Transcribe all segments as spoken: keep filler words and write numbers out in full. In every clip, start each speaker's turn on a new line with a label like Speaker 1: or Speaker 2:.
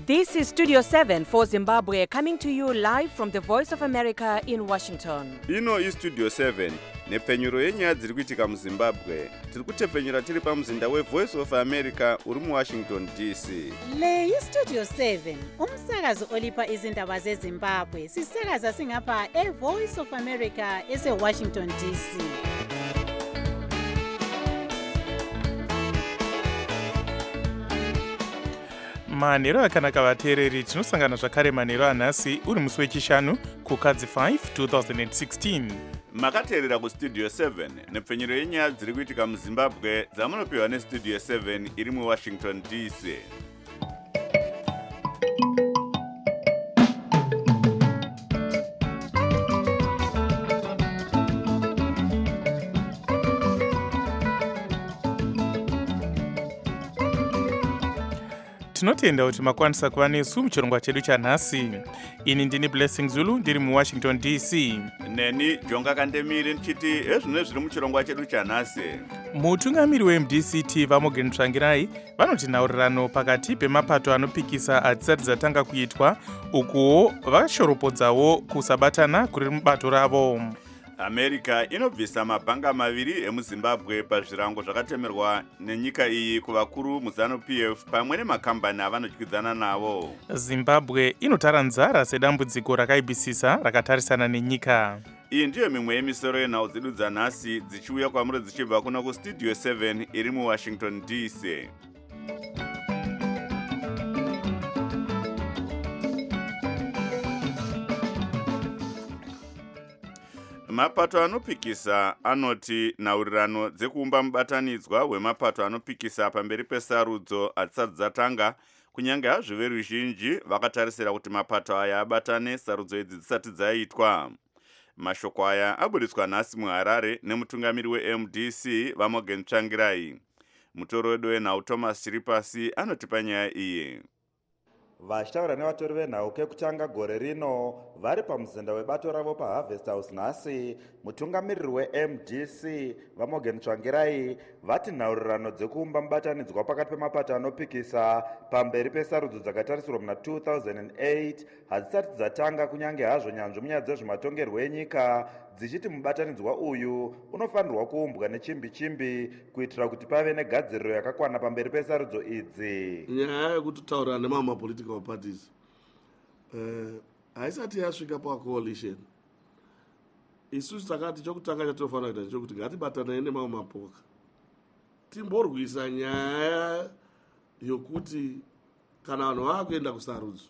Speaker 1: This is Studio seven for Zimbabwe, coming to you live from the Voice of America in Washington.
Speaker 2: Ino is Studio seven, nepfenyuro yenyaya dziri kuitika muZimbabwe. Tiri kutepfenyura tiri pamuzinda we Voice of America uri mu Washington D C.
Speaker 3: Le yi Studio seven, umsakazo olipa izindaba zeZimbabwe. Sisakaza singapha e Voice of America ese Washington D C.
Speaker 4: manhero akanaka vateereri, tinosangana zvakare manhero anhasi uri musi wechishanu kukadzi five twenty sixteen.
Speaker 2: Makateerera kustudio seven nepfenyuro yenyaya dziri kuitika muZimbabwe dzamunopiwa nestudio seven iri muWashington D C.
Speaker 4: tinotenda kuti makwanisa kuva nesu muchirongwa chedu chanhasi. Ini ndini Blessing Zulu ndiri muWashington D C.
Speaker 2: Neni Jonga Kandemiri ndichiti ezvino zviri muchirongwa chedu chanhasi.
Speaker 4: Mutungamiri weM D C T Vamogen Tsvangirai vanoti nhaurirano pakati pemapato anopikisa hatisati dzatanga kuitwa, ukuwo vashoropodzawo kusabatana kuri mubato ravo.
Speaker 2: America inobvisa mabhanga maviri emuZimbabwe pazvirango zvakatemerwa nenyika iyi kuvakuru muZanu-P F pamwe nemakambani avanodyidzana navo.
Speaker 4: Zimbabwe inotara nzara sedambudziko rakaibisisa rakatarisana nenyika.
Speaker 2: Iyi ndiyo mimwe yemisoro yenhau dzedu dzanhasi dzichiuya kwamuri dzichibva kuno kustudio seven iri muWashington D C. Mapato anopikisa anoti nhaurirano dzekuumba mubatanidzwa wemapato anopikisa pamberi pesarudzo hatisati dzatanga, kunyange hazvo veruzhinji vakatarisira kuti mapato aya abatane sarudzo idzi dzisati dzaitwa. Mashoko aya aburitswa nhasi muHarare nemutungamiri weM D C Vamogen Tsvangirai. Mutoro wedu wenhau Thomas Chiripasi anoti panyaya iyi.
Speaker 5: Vachitaura nevatori venhau kekutanga gore rino vari pamuzinda webato ravo paHarvest House nhasi, mutungamiriri weM D C Vamogen Tsvangirai vati nhaurirano dzekuumba mubatanidzwa pakati pemapato anopikisa pamberi pesarudzo dzakatarisirwa muna two thousand eight hadzisati dzatanga, kunyange hazvo nyanzvi munyaya dzezvematongerwo enyika dzichiti mubatanidzwa uyu unofanirwa kuumbwa nechimbi chimbi kuitira kuti pave negadziriro yakakwana pamberi pesarudzo idzi.
Speaker 6: Nyaya yekuti taurira nemama political parties haisati yasvika pacoalition. Isusu takati chokutanga chatinofanira kuita chokuti ngatibatanei nemamwe mapoka timborwisa nyaya yokuti kana vanhu vakuenda kusarudzo,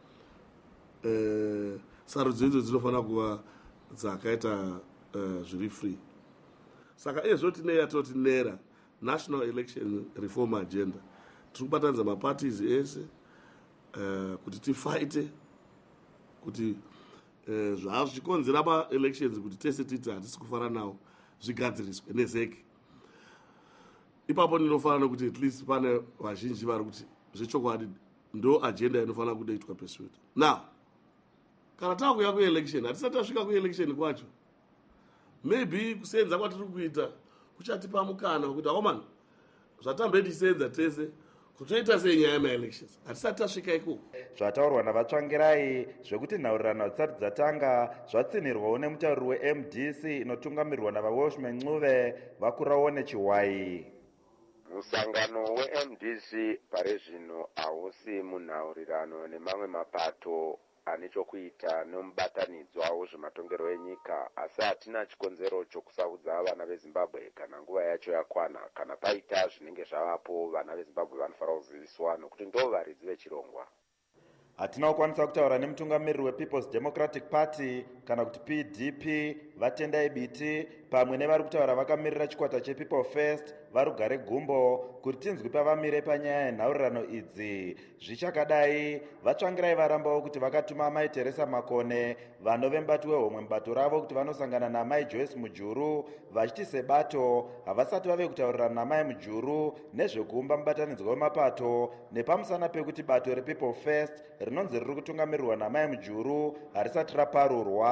Speaker 6: uh, sarudzo idzo dzinofanira kuva dzakaita uh, zviri free. Saka ezvo tine yatoti nera National Election Reform Agenda tiri kubatanidza maparties ese uh, kuti tifaite kuti uh, zvazvikonzera ma-elections kuti tese titi hatisi kufara nawo zvigadziriswe nezeki. Ipapo ndinofanira kuti at least pane vazhinji vari kuti zvechokwadi ndo agenda inofanira kudoitwa pursued. Now kana takuya kuelection hatisati tasvika kuelection kwacho, maybe kusenza kwatiri kuita kuchatipa mukana wekuti akomana zvatambedisenza tese kutoita senyaya yemaelections hatisati tasvika ikoko.
Speaker 5: Zvataurwa navatsvangirai zvekuti nhaurirano hadzisati dzatanga zvatsinirwawo nemutauriri weM D C inotungamirwa navaWelshman Ncube vakurawo nechiwai.
Speaker 7: Musangano weM D C pari zvino hausi munhaurirano nemamwe mapato anechokuita nomubatanidzwa wezvematongerwo enyika, asi hatina chikonzero chokusaudza vana veZimbabwe kana nguva yacho yakwana. Kana paita zvinenge zvavapo, vana veZimbabwe vanofanira kuziviswa nokuti ndo varidzi vechirongwa.
Speaker 5: Hatina kukwanisa kutaura nemutungamiriri wePeople's Democratic Party kana kuti P D P Vatendai Biti pamwe nevari kutaura vakamirira chikwata chePeople First varugare gumbo kuti tinzwi pavamire panyaya yenhaurirano idzi. Zvichakadai Vatsvangirai varambawo kuti vakatuma amai Teresa Makone vanove mubati wehomwe mubato ravo kuti vanosangana naamai Joyce Mujuru vachiti sebato havasati vave kutaurirana naamai Mujuru nezvekuumba mubatanidzwa wemapato nepamusana pekuti bato rePeople First rinonzi riri kutungamirirwa naamai Mujuru harisati raparurwa.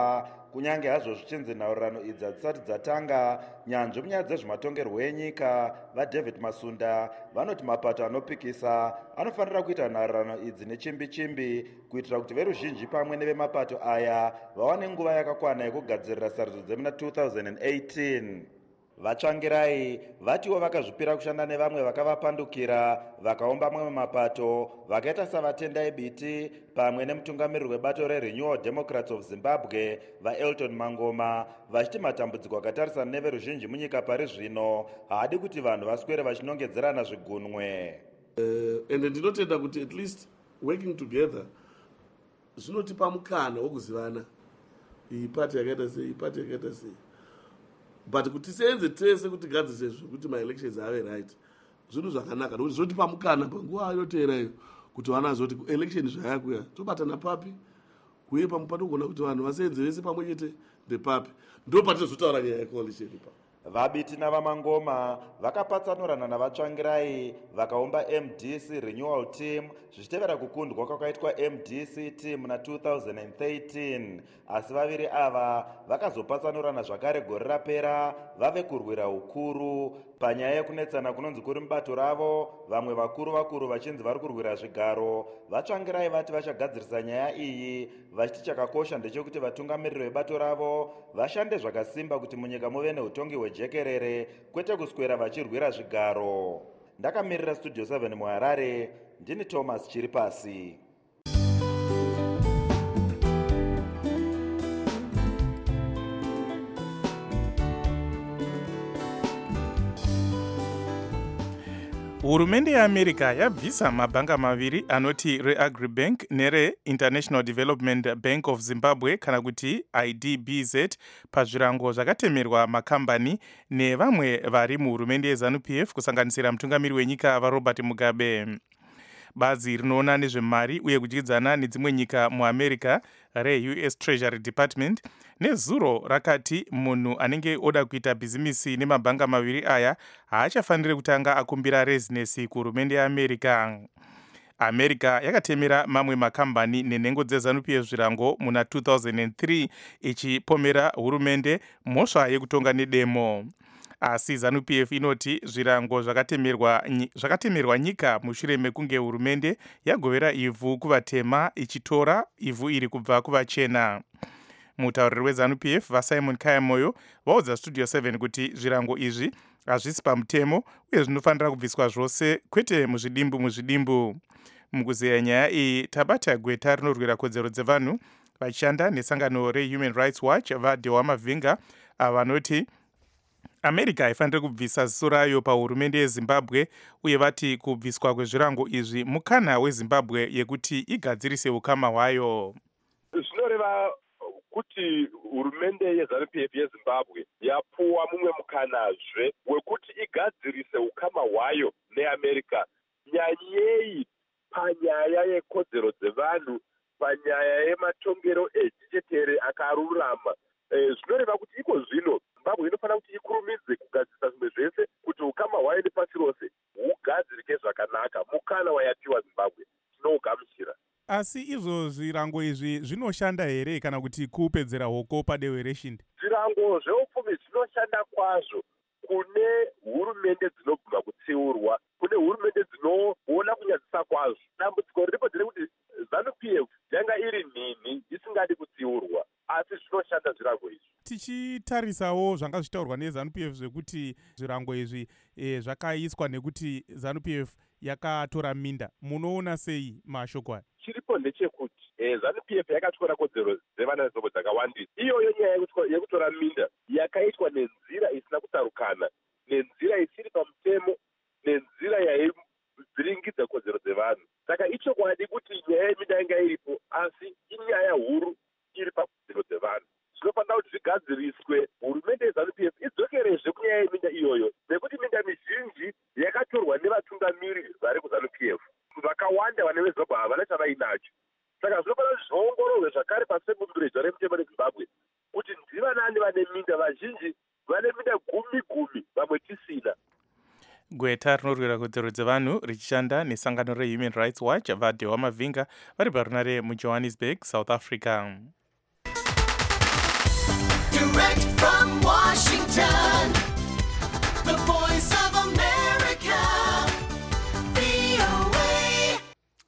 Speaker 5: ava. Kunyange hazvo zvichinzi nhaurirano idzi hadzisati dzatanga, nyanzvi munyaya dzezvematongerwo enyika vaDavid Masunda vanoti mapato anopikisa anofanira kuita nhaurirano idzi nechimbi chimbi kuitira kuti veruzhinji pamwe nevemapato aya vawane nguva yakakwana yekugadzirira sarudzo dzemuna two thousand eighteen. Vatsvangirai vatiwo vakazvipira kushanda nevamwe vakavapandukira vakaumba mamwe mapato vakaita savatendai biti pamwe nemutungamiriri webato reRenewal Democrats of Zimbabwe vaElton Mangoma vachiti matambudziko akatarisana neveruzhinji munyika pari zvino haadi kuti vanhu vaswere vachinongedzerana zvigunwe.
Speaker 6: Uh, ende ndinotenda kuti at least working together zvinotipa mukana wokuzivana iyi pati yakaita sei, iyi pati yakaita sei, but kuti tisenze tese kuti gadzise zvekuti maelections ave right zvinhu zvakanaka nokuti zvotipa mukana panguva yoteerayo kuti vana zoti election zvayakuya tobatana papi kuye pamwe patogona kuti vanhu vasenze vese pamwe chete ndepapi ndo patizotaura nyaya yecoalition pa.
Speaker 5: Vabiti navamangoma vakapatsanurana navatsvangirai vakaumba M D C Renewal Team zvichitevera kukundwa kwakaitwa M D C Team muna two thousand thirteen, asi vaviri ava vakazopatsanurana zvakare gore rapera vave kurwira ukuru panyaya yekunetsana kunonzi kuri mubato ravo, vamwe vakuru vakuru vachinzi vari kurwira zvigaro. Vatsvangirai vati vachagadzirisa nyaya iyi vachiti chakakosha ndechekuti vatungamiriri vebato ravo vashande zvakasimba kuti munyika muve neutongi hwejekerere kwete kuswera vachirwira zvigaro. Ndakamirira Studio seven muHarare, ndini Thomas Chiripasi.
Speaker 4: Hurumende yeAmerica yabvisa mabhanga maviri anoti reAgribank nereInternational Development Bank of Zimbabwe kana kuti I D B Z pazvirango zvakatemerwa makambani nevamwe vari muhurumende yeZANU-P F kusanganisira mutungamiri wenyika vaRobert Mugabe. Bazi rinoona nezvemari uye kudyidzana nedzimwe nyika muAmerica re-U S Treasury Department nezuro rakati munhu anenge oda kuita bhizimisi nemabhanga maviri aya haachafaniri kutanga akumbira rezinesi kuhurumende yeAmerica. America yakatemera mamwe makambani nenhengo dzeZANU-P F zvirango muna two thousand three ichipomera hurumende mhosva yekutonga nedemo. Asi ZANU-P F inoti zvirango zvakatemerwa zvakatemerwa nyika mushure mekunge hurumende yagovera ivhu kuvatema ichitora ivhu iri kubva kuvachena. Mutauriri weZANU-P F vaSimon Kayamoyo vaudza Studio seven kuti zvirango izvi hazvisi pamutemo uye zvinofanira kubviswa zvose kwete muzvidimbu muzvidimbu. Mukuzeya nyaya iyi tabata gweta rinorwira kodzero dzevanhu vachishanda nesangano reHuman Rights Watch vaDewa Mavinga vanoti America haifaniri kubvisa ziso rayo pahurumende yeZimbabwe uye vati kubviswa kwezvirango izvi mukana weZimbabwe yekuti igadzirise ukama hwayo.
Speaker 7: Zvinoreva kuti hurumende yeZANU-P F yeZimbabwe yapuwa mumwe mukanazve wekuti igadzirise ukama hwayo neAmerica nyanyei panyaya yekodzero dzevanhu, panyaya yematongero echichetere akarurama. E, zvinoreva kuti iko zvino Zimbabwe inofanira kuti ikurumidze kugadzirisa zvimwe zvese kuti ukama hwayo nepasi rose hugadzirike zvakanaka. Mukana wayapiwa Zimbabwe tinougamuchira.
Speaker 8: Asi izvo zvirango izvi zvinoshanda here kana kuti kupedzera hoko padehwe reshindi?
Speaker 7: Zvirango zveupfumi zvinoshanda kwazvo kune hurumende dzinobva kutsiurwa, kune hurumende dzinoona kunyadzisa kwazvo. Dambudziko riripo nderekuti ZANU-P F yanga iri nhini isingadi kutsiurwa, asi zvinoshanda zvirango izvi.
Speaker 8: Tichitarisawo zvanga zvitaurwa neZANU-P F zvekuti zvirango izvi e, zvakaiswa nekuti ZANU-P F yakatora minda, munoona sei mashoko aya?
Speaker 7: Chiripo ndechekuti e, ZANU-P F yakatora kodzero dzevana vezombo dzakawandisa. Iyoyo nyaya yekutora minda yakaitwa nenzira isina kutarukana, nenzira isiri pamutemo, nenzira yaivhiringidza kodzero dzevanhu. Saka ichokwadi kuti nyaya yeminda yanga iripo, asi inyaya huru iri pakodzero dzevanhu. Zvinofanira kuti zvigadziriswe, hurumende yeZANU-P F idzokerezve kunyaya yeminda iyoyo, nekuti minda mizhinji yakatorwa nevatungamiri vari kuZANU-P F. Vakawanda vane veZimbabwe havana chavainacho. Saka zvinofanira kuti zviongororwe zvakare pasebumbiro remutemo reZimbabwe kuti ndivanani vane minda, vazhinji vane minda gumi gumi, vamwe tisina.
Speaker 4: Gweta rinorwira kodzero dzevanhu richishanda nesangano reHuman Rights Watch vaDewa Mavinga vari parunare muJohannesburg, South Africa.
Speaker 9: Direct from Washington, the voice of America, V O A.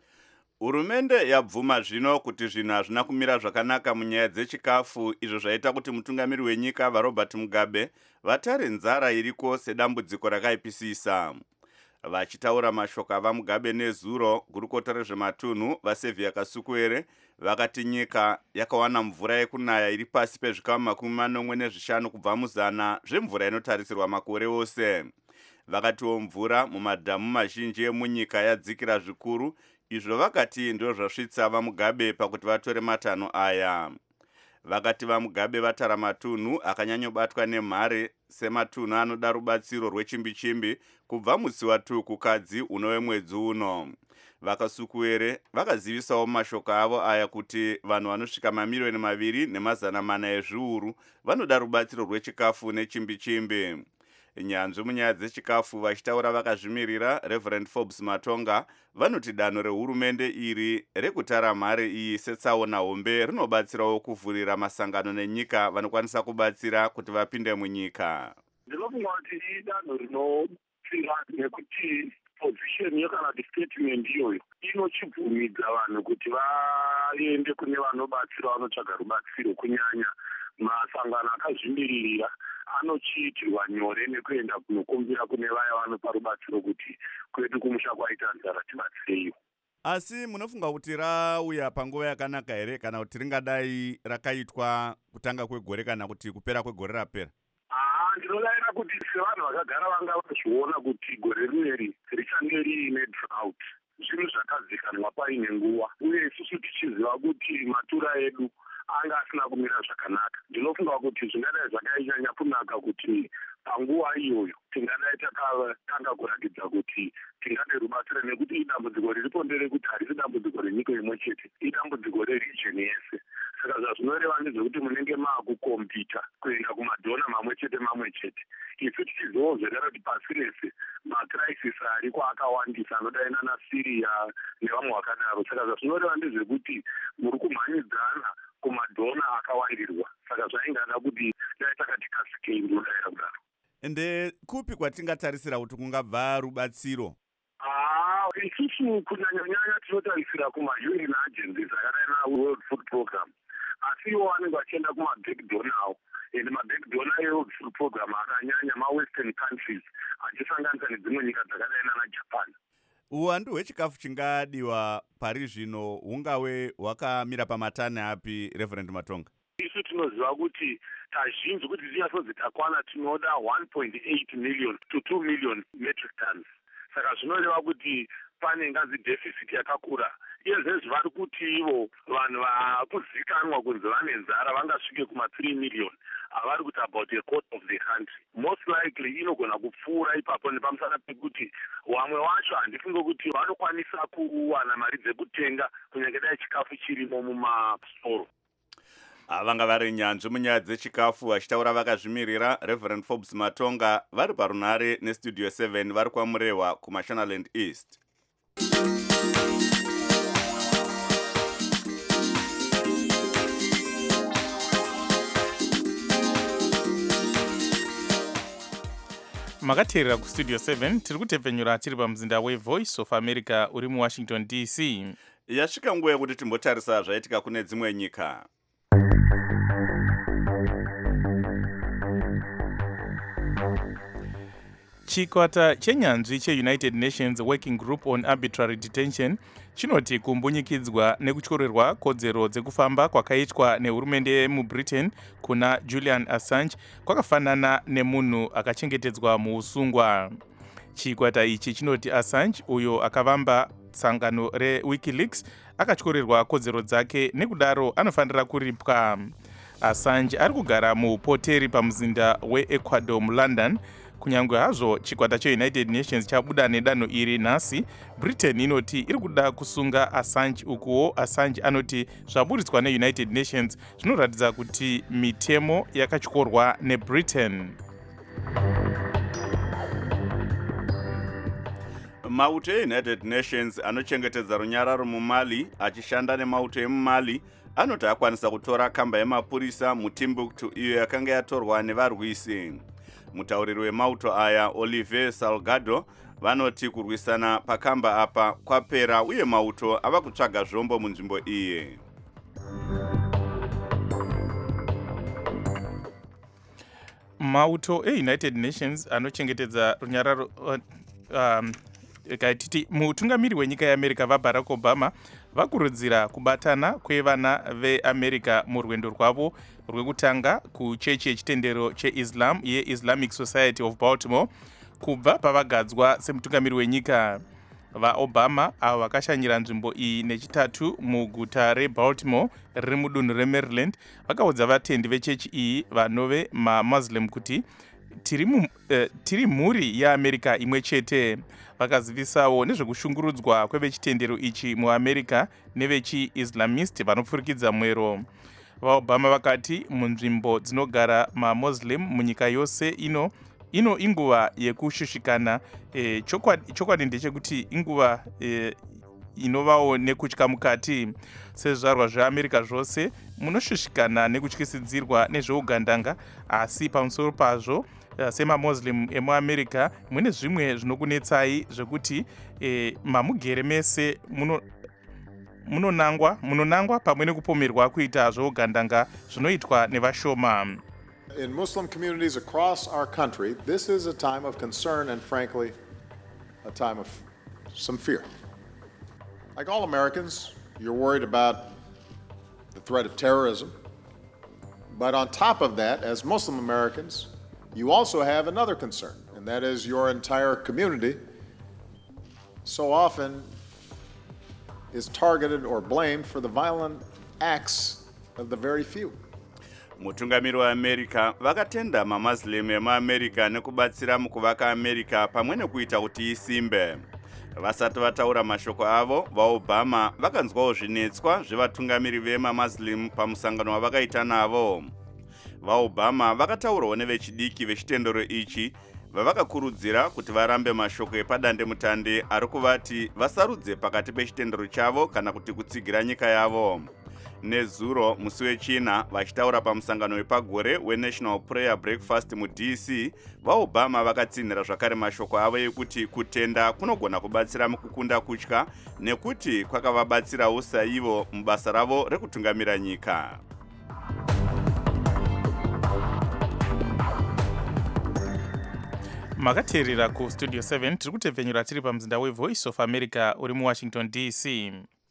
Speaker 2: Hurumende yabvuma zvino kuti zvinhu hazvina kumira zvakanaka munyaya dzechikafu, izvo zvaita kuti mutungamiri wenyika vaRobert Mugabe vatare nzara iriko sedambudziko rakaipisisa. Vachitaura mashoko avaMugabe nezuro, gurukota rezvematunhu vaSevia Kasukuere vakati nyika yakawana mvura yekunaya iri pasi pezvikamu makumi manomwe nezvishanu kubva muzana zvemvura inotarisirwa makore ose. Vakatiwo mvura mumadhamu mazhinji emunyika yadzikira zvikuru, izvo vakati ndizvo zvasvitsa vaMugabe pakuti vatore matanho aya. Vakati vaMugabe vatara matunhu akanyanyobatwa nemhare sematunhu anoda rubatsiro rwechimbi-chimbi kubva musi waTuku kadzi uno wemwedzi uno. Vakasukuere vakazivisawo mashoko avo aya kuti vanhu vanosvika mamiliyoni maviri nemazana mana ezviuru vanoda rubatsiro rwechikafu nechimbi-chimbi. Nyanzvi munyaya dzechikafu vachitaura vakazvimirira, Reverend Forbes Matonga vanoti danho rehurumende iri rekutara mhare iyi setsaona hombe rinobatsirawo kuvhurira masangano nenyika vanokwanisa kubatsira kuti vapinde munyika.
Speaker 10: Ndinofunga kuti idanho rinopfira nekuti position yekana statement iyoyo inochibvumidza vanhu kuti vaende kune vanobatsira vanotsvaga rubatsiro, kunyanya masangano akazvimiririra anochiitirwa nyore nekuenda kunokumbira kune vaya vanopa rubatsiro kuti kwedu kumusha kwaita nzara tibatsireiwo.
Speaker 2: Asi munofunga kuti rauya panguva yakanaka here kana kuti ringadai rakaitwa kutanga kwegore kana kuti kupera kwegore rapera?
Speaker 10: Ah, ndinodaira kuti sevanhu vakagara vanga vazviona kuti gore rineri richange riine drought, zvinhu zvakazikanwa paine nguva, uye isusu tichiziva kuti matura edu anga asina kumira zvakanaka. Ndinofunga kuti zvingadai zvakanyanya kunaka kuti panguva iyoyo tingadai takatanga kuratidza kuti tingade rubatsiro, nekuti idambudziko riripo nderekuti harisi dambudziko renyika imwe chete, idambudziko reregion yese. Saka zvazvinoreva ndezvekuti munenge maakukompita kuenda kumadhona mamwe chete mamwe chete. Isu tichizivawo zvekare kuti pasi rese macrisis ariko akawandisa anodai nana Syria nevamwe vakadaro. Saka zvazvinoreva ndezvekuti muri kumhanyidzana kumadhona akawandirwa. Saka zvaingada kuti dai takati kasikei, ndinodaira kudaro.
Speaker 2: Ende kupi kwatingatarisira kuti kungabva rubatsiro?
Speaker 10: Ah, isusu kunyanya-nyanya tinotarisira kuma-U N agencies akadai naWorld Food Program. Asi iwo vanenge vachienda kuma-big donor, ende ma-big donor eWorld Food Program akanyanya ma-Western countries achisanganisa nedzimwe nyika dzakadai nana Japan.
Speaker 2: Uwandu hwechikafu chingadiwa pari zvino hungave hwakamira pamatani api, Reverend Matonga?
Speaker 10: Isu tinoziva kuti kazhinji kuti tinyatsozi takwana tinoda one point eight million to two million metric tons. Saka zvinoreva kuti pane ngazi deficit yakakura. Iyezvezvi vari kuti ivo vanhu vakuzikanwa kunzi vane nzara vangasvike kuma three million havari kuti about a quarter of the country. Most likely inogona kupfuura ipapo nepamusana pekuti vamwe vacho handifunge kuti vanokwanisa kuwana mari dzekutenga kunyange dai chikafu chirimo mumastoro.
Speaker 2: Vanga vari nyanzvi munyaya dzechikafu vachitaura vakazvimirira, Reverend Forbes Matonga vari parunhare nestudio seven vari kwamurehwa kuMashonaland East.
Speaker 4: Makateerera kustudio seven tiri kutepfenyura tiri pamuzinda weVoice of America uri muWashington D C.
Speaker 2: Yasvika nguva yekuti timbotarisa zvaitika kune dzimwe nyika.
Speaker 4: Chikwata chenyanzvi cheUnited Nations Working Group on Arbitrary Detention chinoti kumbunyikidzwa nekutyorerwa kodzero dzekufamba kwakaitwa nehurumende muBritain kuna Julian Assange kwakafanana nemunhu akachengetedzwa muusungwa. Chikwata ichi chinoti Assange, uyo akavamba sangano reWikileaks, akatyorerwa kodzero dzake, nekudaro anofanira kuripwa. Assange ari kugara muhoteri pamuzinda weEcuador muLondon. Kunyangwe hazvo chikwata cheUnited Nations chabuda nedanho iri nhasi, Britain inoti iri kuda kusunga Assange, ukuwo Assange anoti zvaburitswa neUnited Nations zvinoratidza kuti mitemo yakatyorwa neBritain.
Speaker 2: Mauto eUnited Nations anochengetedza runyararo muMali achishanda nemauto emuMali anoti akwanisa kutora kamba yemapurisa muTimbuktu iyo yakanga yatorwa nevarwisi. Mutauriri wemauto aya Olivier Salgado vanoti kurwisana pakamba apa kwapera uye mauto ava kutsvaga zvombo munzvimbo iyi.
Speaker 4: Mauto eUnited Nations anochengetedza runyararo um, kaititi mutungamiri wenyika yeAmerica vaBarack Obama vakurudzira kubatana kwevana veAmerica murwendo rwavo rwekutanga kuchechi yechitendero cheIslam yeIslamic Society of Baltimore kubva pavagadzwa semutungamiri wenyika. VaObama avo vakashanyira nzvimbo iyi nechitatu muguta reBaltimore riri mudunhu reMaryland vakaudza vatendi vechechi iyi vanove maMuslim kuti tiri, mu, uh, tiri mhuri yeAmerica imwe chete. Vakazivisawo nezvekushungurudzwa kwevechitendero ichi muAmerica nevechi-Islamist vanopfurikidza mwero. VaObama vakati munzvimbo dzinogara maMuslim munyika yose ino ino inguva yekushushikana. E, chokwadi, chokwadi ndechekuti inguva e, inovawo nekutya mukati. Sezvarwa zveAmerica zvose munoshushikana nekutyisidzirwa nezveugandanga, asi pamusoro pazvo semaMuslim emuAmerica mune zvimwe zvinokunetsai zvekuti e, mamugere mese muno munonangwa munonangwa pamwe nekupomerwa kuita zveugandanga zvinoitwa nevashoma.
Speaker 11: In Muslim communities across our country, this is a time of concern and, frankly, a time of some fear. Like all Americans, you're worried about the threat of terrorism. But on top of that, as Muslim Americans, you also have another concern, and that is your entire community so often is targeted or blamed for the violent acts of the very few.
Speaker 2: Mutungamiri waAmerica vakatenda maMuslim emuAmerica nekubatsira mukuvaka America pamwe nekuita kuti isimbe. Vasati vataura mashoko avo, vaObama vakanzwawo zvinetswa zvevatungamiri vemaMuslim pamusangano wavakaita navo. VaObama vakataurawo nevechidiki vechitendero ichi vavakakurudzira kuti varambe mashoko epadande mutande ari kuvati vasarudze pakati pechitendero chavo kana kuti kutsigira nyika yavo. Nezuro musi wechina vachitaura pamusangano wepagore weNational Prayer Breakfast muD C, vaObama vakatsinhira zvakare mashoko avo ekuti kutenda kunogona kubatsira mukukunda kutya nekuti kwakavabatsirawo saivo mubasa ravo rekutungamira nyika.
Speaker 4: Makateerera ku Studio seven tiri kutevhenyura tiri pamuzinda weVoice of America uri muWashington D C.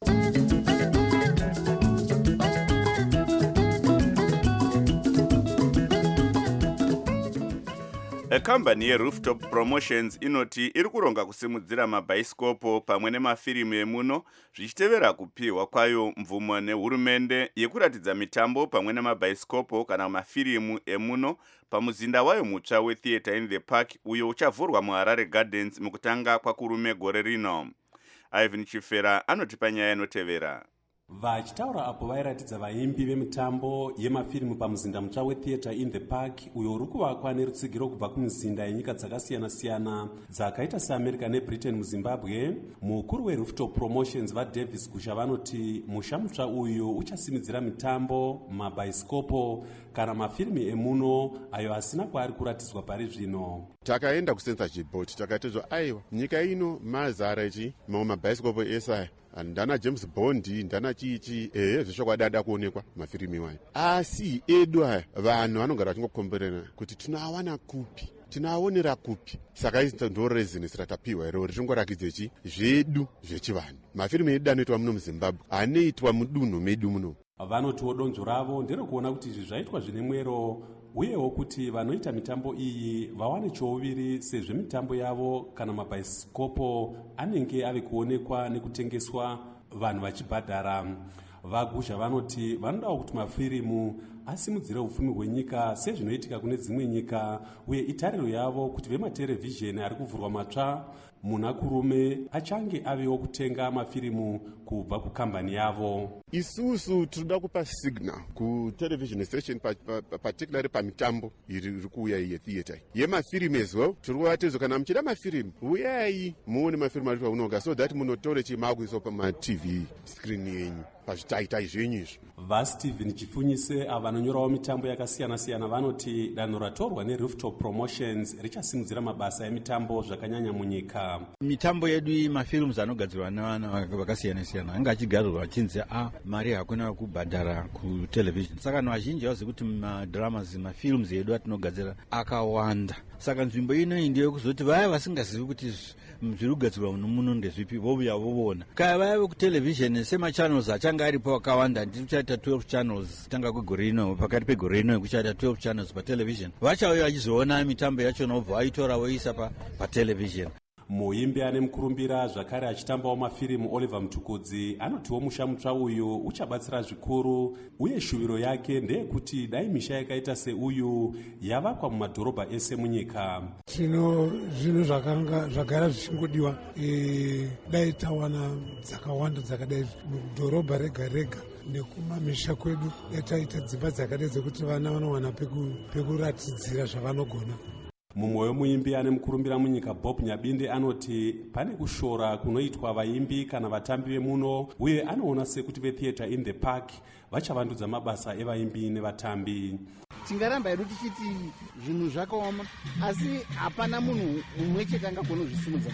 Speaker 2: Kambani yeRooftop Promotions inoti iri kuronga kusimudzira mabhaisikopo pamwe nemafirimu emuno zvichitevera kupiwa kwayo mvumo nehurumende yekuratidza mitambo pamwe nemabhaisikopo kana mafirimu emuno pamuzinda wayo mutsva weTheatre in the Park uyo uchavhurwa muHarare Gardens mukutanga kwakurume gore rino. Ivan Chifera anotipa nyaya inotevera.
Speaker 12: Vachitaura apo vairatidza vaimbi vemitambo yemafirimu pamuzinda mutsva weTheatre in the Park uyo uri kuvakwa nerutsigiro kubva kumizinda yenyika dzakasiyana-siyana dzakaita seAmerica neBritain muZimbabwe. Mukuru weRooftop Promotions vaDavis Gusha vanoti musha mutsva uyu uchasimidzira mitambo, mabhaisikopo kana mafirimu emuno ayo asina kwaari kuratidzwa pari zvino.
Speaker 13: Takaenda kucensorship board takatedzwa aiwa nyika ino mazara ichi mamwe mabhaisikopo esa ndana James Bond ndana chichi eh zvishokwadi ada kuonekwa mafirimu iwayo, asi edu aya vanhu vanogara vachingokomberana kuti tunawana kupi tinaonera kupi. Saka izi ndo reason siratapiwa ero richingorakidze chi zvedu zvechivanhu. Mafirimu edu anoitwa muno muZimbabwe anoitwa mudunhu medu muno.
Speaker 12: Vanotiwo donzvo ravo nderekuona kuti izvi zvaitwa zvine mwero uyewo kuti vanoita mitambo iyi vawane chouviri sezvo mitambo yavo kana mabhaisikopo anenge ave kuonekwa nekutengeswa vanhu vachibhadhara. VaGusha vanoti vanodawo kuti mafirimu asimudzire upfumi hwenyika sezvinoitika kune dzimwe nyika uye itariro yavo kuti vematerevhizheni ari kuvhurwa matsva munakurume achange avewo kutenga mafirimu kubva kukambani yavo.
Speaker 13: Isusu tinoda kupa signal kutelevision station particularly pamitambo iri kuuya yetheatre yemafirimu as well. Tiri kuvatedzwa kana muchida mafirimu uyai muone mafirimu ari paunonga so that munotore chimakuiso pamaTV screen yenyu. pazvitaitai zvenyu izvo.
Speaker 12: vaStephen Chifunyise ava vanonyorawo mitambo yakasiyana-siyana vanoti danho ratorwa neRooftop Promotions richasimudzira mabasa emitambo zvakanyanya munyika.
Speaker 14: Mitambo yedu mafilms anogadzirwa nevana vakasiyana-siyana anga achigarirwa achinzi a mari hakuna kubhadhara kutelevision. Saka vanhu vazhinji havazivi kuti madramas mafilms edu atinogadzira akawanda. Saka nzvimbo ino ndiyo kuzoti vaya vasingazivi kuti zviri kugadzirwa muno muno ndezvipi vouya voona. Kaya vaya vekutelevision semachannels achanga aripo akawanda, ndikuchaita twelve channels tanga kwegore rino, pakati pegore rino kuchaita twelve channels patelevision. Vachauya vachizoona mitambo yacho nobva vaitora voisa patelevision.
Speaker 12: muimbi ane mukurumbira zvakare achitambawo mafirimu Oliver Mtukudzi anotiwo musha mutsva uyu uchabatsira zvikuru, uye shuviro yake ndeyekuti dai misha yakaita seuyu yavakwa mumadhorobha ese munyika.
Speaker 15: Zvino zvinhu zvakanga zvagara zvichingodiwa e, dai tawana dzakawanda dzakadai mudhorobha rega rega nekumamisha kwedu yataita dzimba dzakadai dzekuti vana vanowana pekuratidzira zvavanogona.
Speaker 12: mumwe wemuimbi ane mukurumbira munyika Bob Nyabinde anoti pane kushora kunoitwa vaimbi kana vatambi vemuno, uye anoona sekuti vetheatre in the park vachavandudza mabasa evaimbi nevatambi.
Speaker 16: Tingaramba hedu tichiti zvinhu zvakaoma, asi hapana munhu mumwe chete angagona kuzvisimudza.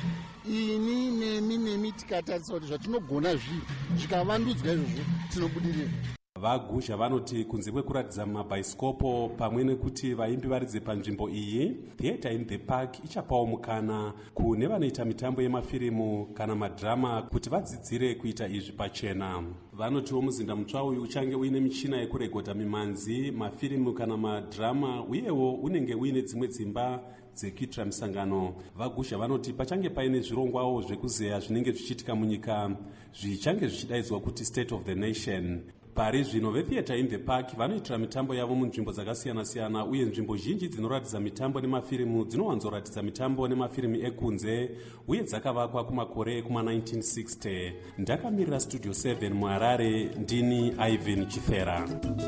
Speaker 16: Ini nemi nemi tikatarisa kuti zvatinogona zvi zvikavandudzwa izvozvo tinobudirira.
Speaker 12: vaguzha vanoti kunze kwekuratidza mabhaisikopo pamwe nekuti vaimbi varidze panzvimbo iyi, Theatre in the Park ichapawo mukana kune vanoita mitambo yemafirimu kana madhirama kuti vadzidzire kuita izvi pachena. Vanotiwo muzinda mutsva uyu uchange uine michina yekurekodha mimanzi, mafirimu kana madhirama, uyewo unenge uine dzimwe dzimba dzekuitira misangano. Vaguzha vanoti pachange paine zvirongwawo zvekuzeya zvinenge zvichiitika munyika zvichange zvichidaidzwa kuti State of the Nation. Pari zvino vetheatre in the park vanoitira mitambo yavo munzvimbo dzakasiyana-siyana, uye nzvimbo zhinji dzinoratidza mitambo nemafirimu dzinowanzoratidza mitambo nemafirimu ekunze, uye dzakavakwa kumakore ekuma nineteen sixty. Ndakamirira Studio seven muHarare, ndini Ivan Chifera.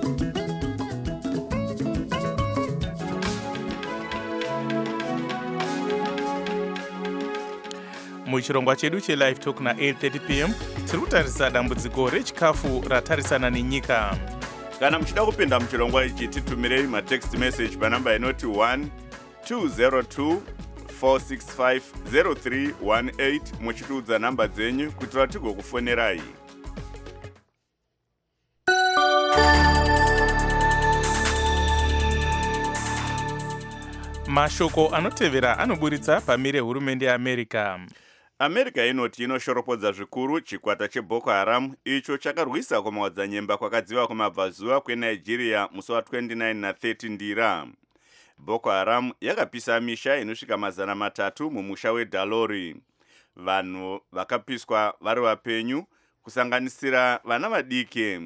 Speaker 4: muchirongwa chedu chelive talk na eight thirty p m tiri kutarisa dambudziko rechikafu ratarisana nenyika.
Speaker 2: Kana muchida kupinda muchirongwa ichi titumirei matext message panamba inoti one two zero two four six five zero three one eight muchitiudza namba dzenyu kuitira tigokufonerai.
Speaker 4: Mashoko anotevera anoburitsa pamire hurumende yeAmerica.
Speaker 2: America inoti inoshoropodza zvikuru chikwata cheBoko Haram icho chakarwisa kumawadzanyemba kwakadziva kumabvazuva kweNigeria musi wa twenty-nine na thirty ndira. Boko Haram yakapisa misha inosvika mazana matatu mumusha weDalori. Vanhu vakapiswa vari vapenyu kusanganisira vana vadiki.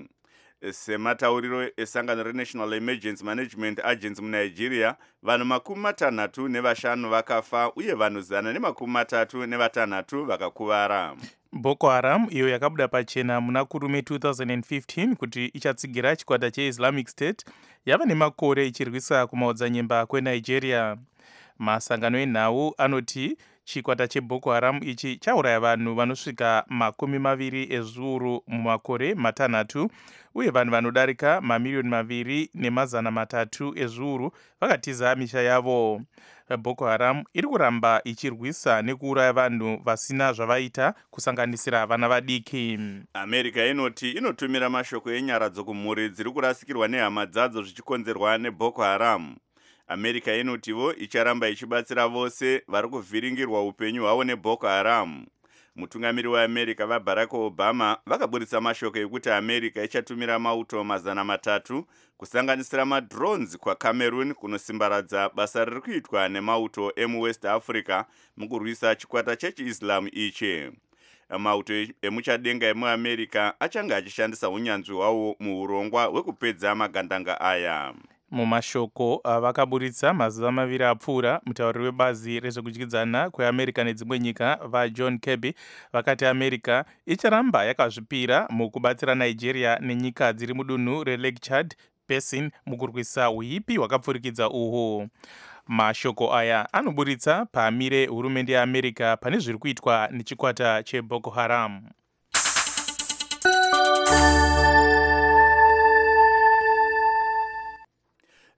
Speaker 2: Sematauriro esangano reNational Emergency Management Agency muNigeria, vanhu makumi matanhatu nevashanu vakafa uye vanhu zana nemakumi matatu nevatanhatu vakakuvara.
Speaker 4: Boko Haram iyo yakabuda pachena muna kurume two thousand fifteen kuti ichatsigira chikwata cheIslamic State yava nemakore ichirwisa kumaodzanyemba kweNigeria. Masangano enhau anoti chikwata cheBoko Haram ichi chauraya vanhu vanosvika makumi maviri ezviuru mumakore matanhatu, uye vanhu vanodarika mamiliyoni maviri nemazana matatu ezviuru vakatiza misha yavo. Boko Haram iri kuramba ichirwisa nekuuraya vanhu vasina zvavaita kusanganisira vana vadiki.
Speaker 2: America inoti inotumira mashoko enyara dzokumhuri dziri kurasikirwa nehama dzadzo zvichikonzerwa neBoko Haram. America inotiwo icharamba ichibatsira vose vari kuvhiringirwa upenyu hwavo neBoko Haram. Mutungamiri weAmerica vaBarack Obama vakaburitsa mashoko ekuti America ichatumira mauto mazana matatu kusanganisira madrones kwaCameroon kunosimbaradza basa riri kuitwa nemauto emuWest Africa mukurwisa chikwata chechiIslam ichi. Mauto emuchadenga emuAmerica achanga achishandisa unyanzvi hwawo muurongwa hwekupedza magandanga aya.
Speaker 4: Mumashoko vakaburitsa mazuva maviri apfuura, mutauriri webazi rezvekudyidzana kweAmerica nedzimwe nyika vaJohn Kirby vakati America icharamba yakazvipira mukubatsira Nigeria nenyika dziri mudunhu reLake Chad Basin mukurwisa huipi hwakapfurikidza uhu. Mashoko aya anoburitsa pamire hurumende yeAmerica pane zviri kuitwa nechikwata cheBoko Haram.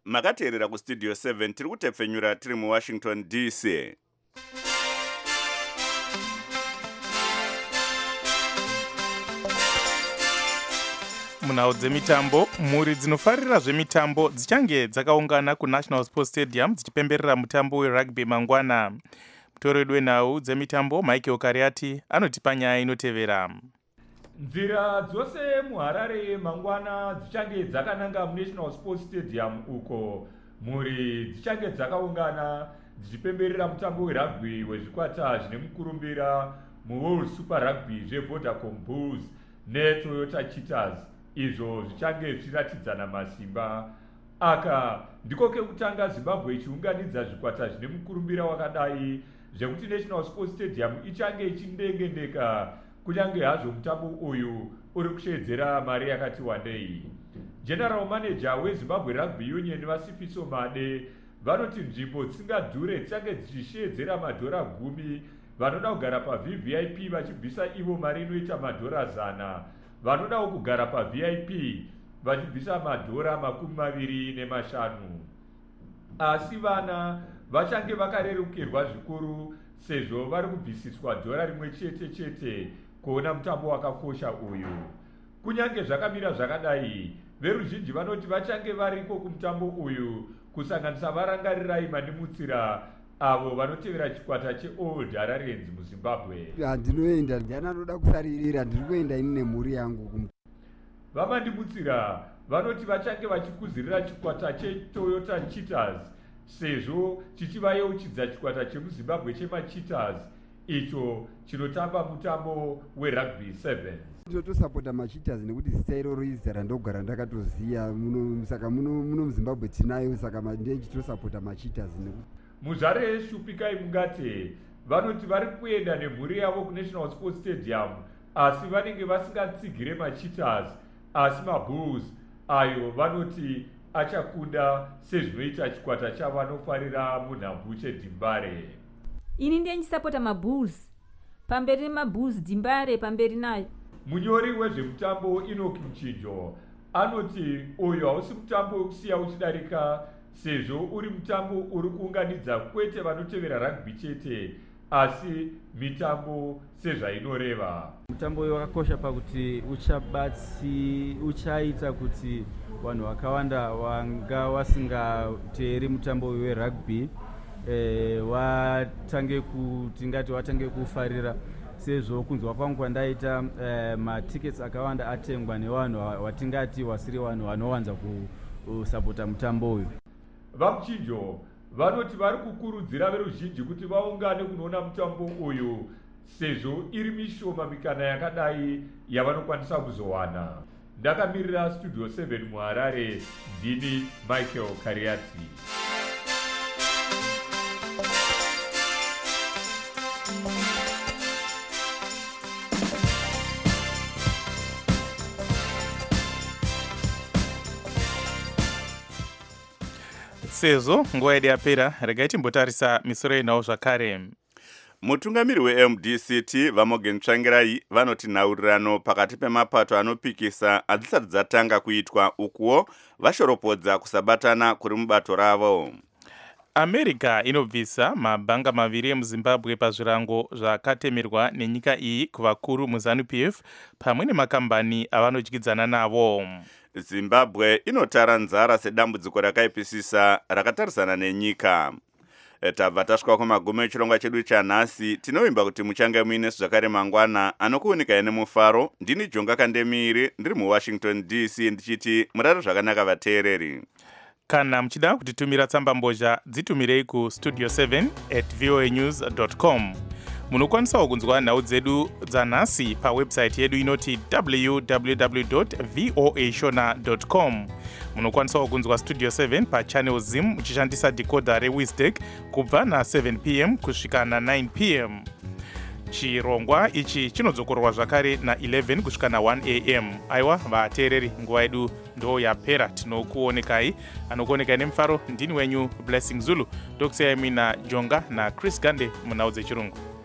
Speaker 2: makateerera kustudio seven tiri kutepfenyura tiri muwashington D C.
Speaker 4: munhau dzemitambo, mhuri dzinofarira zvemitambo dzichange dzakaungana kunational sports stadium dzichipemberera mutambo werugby mangwana. Mutori wedu wenhau dzemitambo Michael Kariati anotipa nyaya inotevera.
Speaker 17: Nzira dzose muHarare mangwana dzichange dzakananga munational sports stadium uko mhuri dzichange dzakaungana dzichipemberera mutambo werugby wezvikwata zvine mukurumbira muworld super rugby zveVodacom Bulls neToyota Cheetahs, izvo zvichange zvichiratidzana masimba. Aka ndiko kekutanga Zimbabwe ichiunganidza zvikwata zvine mukurumbira wakadai zvekuti National Sports Stadium ichange ichindengendeka kunyange hazvo mutambo uyu uri kushedzera mari yakati wandei. General Manager weZimbabwe Rugby Union Vasifiso Made vanoti nzvimbo dzisingadhure dzichange dzichishedzera madhora gumi. Vanoda kugara paV V I P vachibvisa ivo mari inoita madhora zana. Vanodawo kugara paV I P vachibvisa madhora makumi maviri nemashanu. Asi vana vachange vakarerukirwa zvikuru sezvo vari kubvisiswa dhora rimwe chete chete kuona mutambo wakakosha uyu. Kunyange zvakamira zvakadai, veruzhinji vanoti vachange variko kumutambo uyu kusanganisa varangarira Mandimutsira avo vanotevera chikwata cheOld Hararenzi muZimbabwe.
Speaker 18: Handinoenda, ndiani anoda kusaririra, ndiri kuenda ini nemhuri yangu.
Speaker 17: Vamandimutsira vanoti vachange vachikuzirira chikwata cheToyota Cheetahs sezvo chichivayeuchidza chikwata chemuZimbabwe chemaCheetahs icho chinotamba mutambo werugby seven.
Speaker 18: Ndotosapota maCheetahs nekuti zita iroro izita randogara ndakatoziya, saka muno muZimbabwe tinayo, saka ndechitosapota maCheetahs.
Speaker 17: Muzvare Shupikai Mungate vanoti vari kuenda nemhuri yavo kuNational Sports Stadium asi vanenge vasingatsigire maCheetahs asi maBulls ayo vanoti achakunda sezvinoita chikwata chavanofarira munhabvu cheDimbare.
Speaker 19: Ini ndiye ndisapota maBulls pamberi maBulls, Dimbare pamberi nayo.
Speaker 17: Munyori wezvemutambo Enoch Mchinjo anoti uyu hausi mutambo wekusiya uchidarika sezvo uri mutambo uri kuunganidza kwete vanotevera rugby chete asi mitambo sezvainoreva.
Speaker 20: Mutambo uyu wakakosha pakuti uchabatsi uchaita kuti vanhu vakawanda vanga vasingateeri mutambo uyu werugby eh, watange kuti ngati watange kufarira sezvo kunzwa kwangu kwandaita eh, matickets akawanda atengwa nevanhu watingati wasiri vanhu vanowanza kusapota mutambo uyu.
Speaker 17: Vamuchinjo vanoti vari kukurudzira veruzhinji kuti vaungane kunoona mutambo uyu sezvo iri mishoma mikana yakadai yavanokwanisa kuzowana. Ndakamirira studio seven muHarare, ndini Michael Kariati.
Speaker 4: Sezvo nguva yedu yapera, regai timbotarisa misoro yenhau zvakare.
Speaker 2: Mutungamiri weM D C T Vamogen Tsvangirai vanoti nhaurirano pakati pemapato anopikisa hadzisati dzatanga kuitwa, ukuwo vashoropodza kusabatana kuri mubato ravo.
Speaker 4: America inobvisa mabhanga maviri emuZimbabwe pazvirango zvakatemerwa nenyika iyi kuvakuru muZANU-P F pamwe nemakambani avanodyidzana navo.
Speaker 2: Zimbabwe inotara nzara sedambudziko rakaipisisa rakatarisana nenyika. Tabva tasvika kumagumo echirongwa chedu chanhasi. Tinovimba kuti muchange muine zvakare mangwana anokuunika nemufaro. Ndini Jonga Kandemiri ndiri muWashington D C ndichiti murare zvakanaka vateereri.
Speaker 4: Kana muchida kutitumira tsamba mbozha dzitumirei ku studio seven at voanews dot com. Munokwanisawo kunzwa nhau dzedu dzanhasi pawebsite yedu inoti w w w dot voa shona dot com. Munokwanisawo kunzwa studio seven pachannel zim muchishandisa decoder reWisdek kubva na seven p m kusvika na nine p m. Chirongwa ichi chinodzokorwa zvakare na eleven kusvika na one a m. Aiwa vateereri, nguva yedu ndo yapera. Tinokuonekai anokuonekai nemufaro ndini wenyu Blessing Zulu, ndokusiyai mina Jonga na Chris Gande munhau dzechirungu.